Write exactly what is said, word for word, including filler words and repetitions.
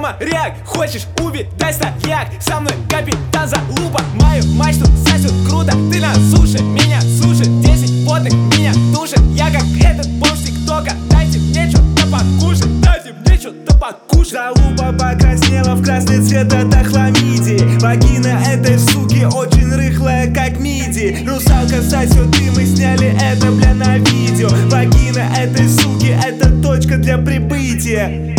моряк, хочешь увидать стояк? Со мной капитан залупа, мою мачту сосет круто. Ты на суше, меня сушит, десять потных меня душит. Я как этот бомж тиктока, дайте мне что-то покушать, дайте мне что-то покушать. Залупа покраснела в красный цвет, это хламидии. Вагина этой суки очень рыхлая, как миди. Русалка сосет, и мы сняли это, бля, на видео. Вагина этой суки, это точка для прибытия.